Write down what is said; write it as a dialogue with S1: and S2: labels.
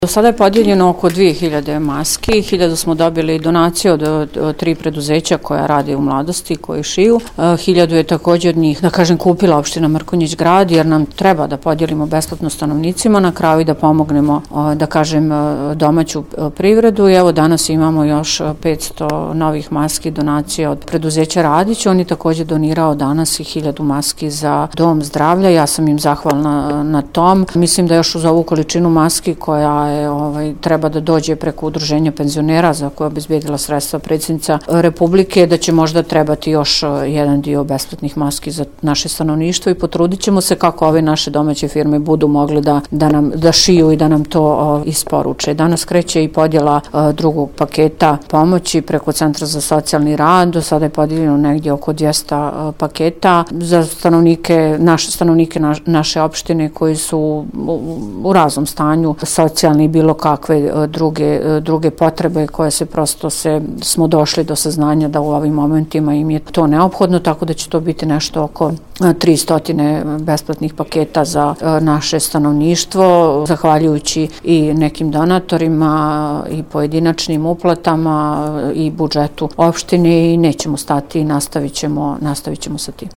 S1: Do sada je podijeljeno oko 2000 maski, 1000 smo dobili donacije od 3 preduzeća koja rade u mladosti, koji šiju. 1000 je također njih, da kažem, kupila opština Mrkonjić Grad, jer nam treba da podijelimo besplatno stanovnicima, na kraju i da pomognemo, da kažem, domaću privredu. I evo danas imamo još 500 novih maski donacija od preduzeća Radić. On je također donirao danas i 1000 maski za dom zdravlja. Ja sam im zahvalna na tom. Mislim da još uz ovu količinu maski koja treba da dođe preko udruženja penzionera za koje je obezbedila sredstva predsjednica Republike, da će možda trebati još jedan dio besplatnih maski za naše stanovništvo i potrudit ćemo se kako ove naše domaće firme budu mogli da šiju i da nam to isporuče. Danas kreće i podjela drugog paketa pomoći preko Centra za socijalni rad. Do sada je podijeljeno negdje oko 200 paketa za naše stanovnike naše opštine koji su u raznom stanju, socijalni i bilo kakve druge potrebe koje smo došli do saznanja da u ovim momentima im je to neophodno, tako da će to biti nešto oko 300 besplatnih paketa za naše stanovništvo, zahvaljujući i nekim donatorima i pojedinačnim uplatama i budžetu opštine, i nećemo stati i nastavit ćemo sa tim.